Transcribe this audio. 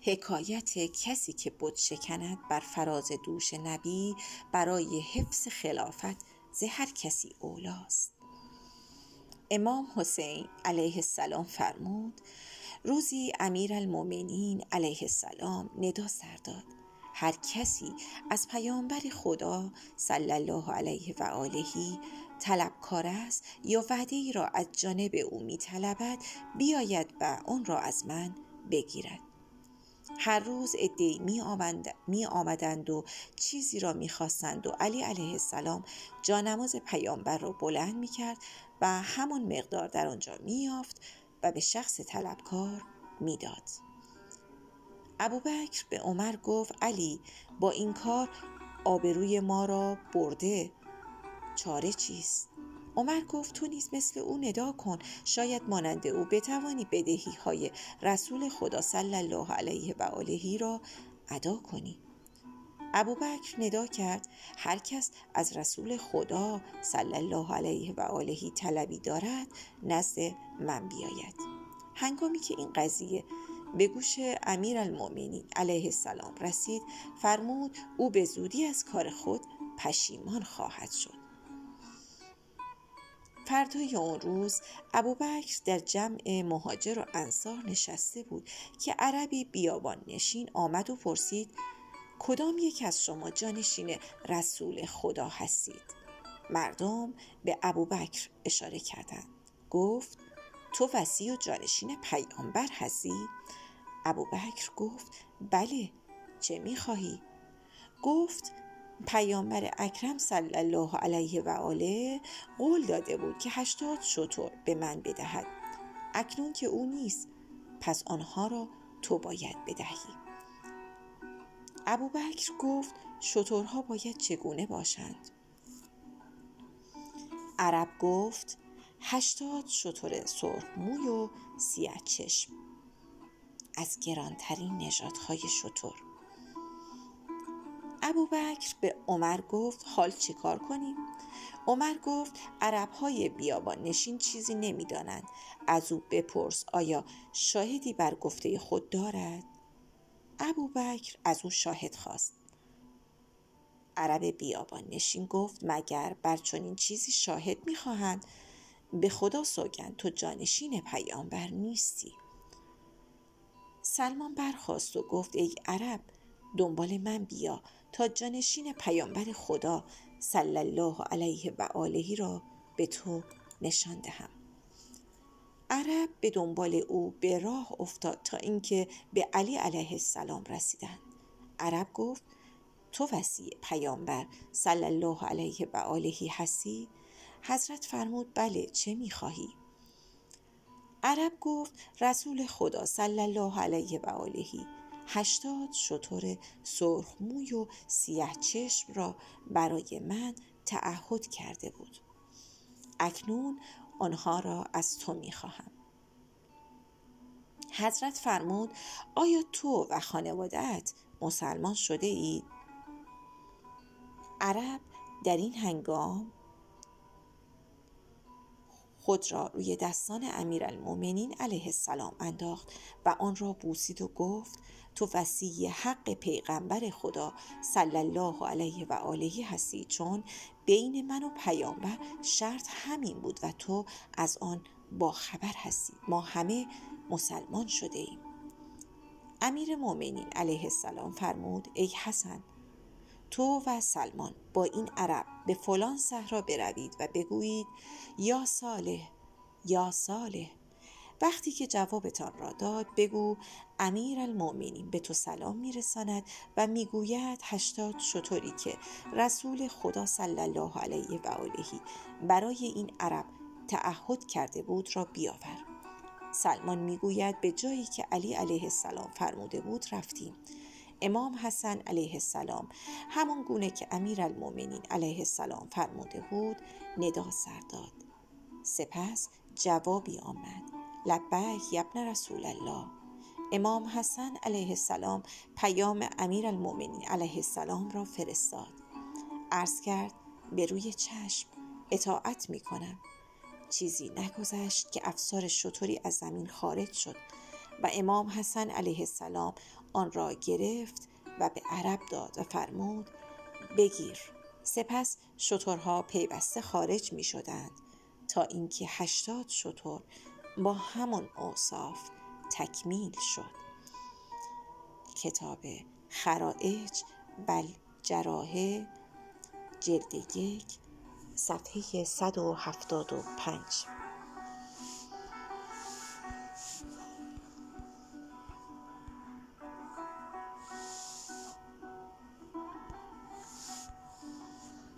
حکایت کسی که بت شکند بر فراز دوش نبی برای حفظ خلافت ز هر کسی اولاست. امام حسین علیه السلام فرمود: روزی امیرالمؤمنین علیه السلام ندا سر داد: هر کسی از پیامبر خدا صلی الله علیه و آله طلبکار است یا وعده ای را از جانب او می طلبد بیاید و آن را از من بگیرد. هر روز عده‌ای می آمدند و چیزی را می خواستند و علی علیه السلام جانماز پیامبر را بلند می کرد و همان مقدار در آنجا می یافت و به شخص طلبکار می داد. ابوبکر به عمر گفت: علی با این کار آبروی ما را برده، چاره چیست؟ عمر گفت: تو نیز مثل او ندا کن، شاید مانند او بتوانی بدهی های رسول خدا صلی الله علیه و آله را ادا کنی. ابوبکر ندا کرد: هر کس از رسول خدا صلی الله علیه و آله طلبی دارد نزد من بیاید. هنگامی که این قضیه به گوش امیرالمؤمنین علیه السلام رسید، فرمود او به زودی از کار خود پشیمان خواهد شد. فردای اون روز ابوبکر در جمع مهاجر و انصار نشسته بود که عربی بیابان نشین آمد و پرسید: کدام یک از شما جانشین رسول خدا هستید؟ مردم به ابوبکر اشاره کردند. گفت: تو وصی و جانشین پیامبر هستی؟ ابوبکر گفت: بله، چه می‌خواهی؟ گفت: پیامبر اکرم صلی الله علیه و آله قول داده بود که 80 شتر به من بدهد. اکنون که او نیست، پس آنها را تو باید بدهی. ابوبکر گفت: شترها باید چگونه باشند؟ عرب گفت: 80 شتر سرخ موی و سیاه چشم، از گرانترین نژادهای شتر. ابوبکر به عمر گفت: حال چه کار کنیم؟ عمر گفت: عربهای بیابان نشین چیزی نمی‌دانند، از او بپرس آیا شاهدی بر گفته خود دارد؟ ابوبکر از او شاهد خواست. عرب بیابان نشین گفت: مگر بر چنین چیزی شاهد می‌خواهند؟ به خدا سوگند تو جانشین پیامبر نیستی. سلمان برخاست و گفت: ای عرب، دنبال من بیا تا جانشین پیامبر خدا صلی الله علیه و آله را به تو نشان دهم. عرب به دنبال او به راه افتاد تا اینکه به علی علیه السلام رسیدند. عرب گفت: تو وصی پیامبر صلی الله علیه و آله هستی؟ حضرت فرمود: بله، چه می‌خواهی؟ عرب گفت: رسول خدا صلی الله علیه و آله 80 شتر سرخ موی و سیاه چشم را برای من تعهد کرده بود. اکنون آنها را از تو می‌خواهم. حضرت فرمود: آیا تو و خانواده‌ات مسلمان شده اید؟ عرب در این هنگام خود را روی دستان امیرالمؤمنین علیه السلام انداخت و آن را بوسید و گفت: تو وصی حق پیغمبر خدا صلی الله علیه و آله هستی، چون بین من و پیامبر شرط همین بود و تو از آن با خبر هستی. ما همه مسلمان شده ایم. امیر مومنین علیه السلام فرمود: ای حسن، تو و سلمان با این عرب به فلان صحرا بروید و بگویید: یا صالح، یا صالح. وقتی که جوابتان را داد بگو: امیرالمؤمنین به تو سلام میرساند و میگوید 80 شتری که رسول خدا صلی الله علیه و آله برای این عرب تعهد کرده بود را بیاور. سلمان میگوید: به جایی که علی علیه السلام فرموده بود رفتیم. امام حسن علیه السلام همون گونه که امیرالمؤمنین علیه السلام فرموده بود ندا سر داد. سپس جوابی آمد: لبیک یبن رسول الله. امام حسن علیه السلام پیام امیرالمؤمنین علیه السلام را فرستاد. عرض کرد: به روی چشم، اطاعت می کنم. چیزی نگذشت که افسار شتری از زمین خارج شد و امام حسن علیه السلام آن را گرفت و به عرب داد و فرمود بگیر. سپس شترها پیوسته خارج می شدند تا اینکه 80 شتر با همان اوصاف تکمیل شد. کتاب خرائج بالجراحه جلد 1 صفحه 175.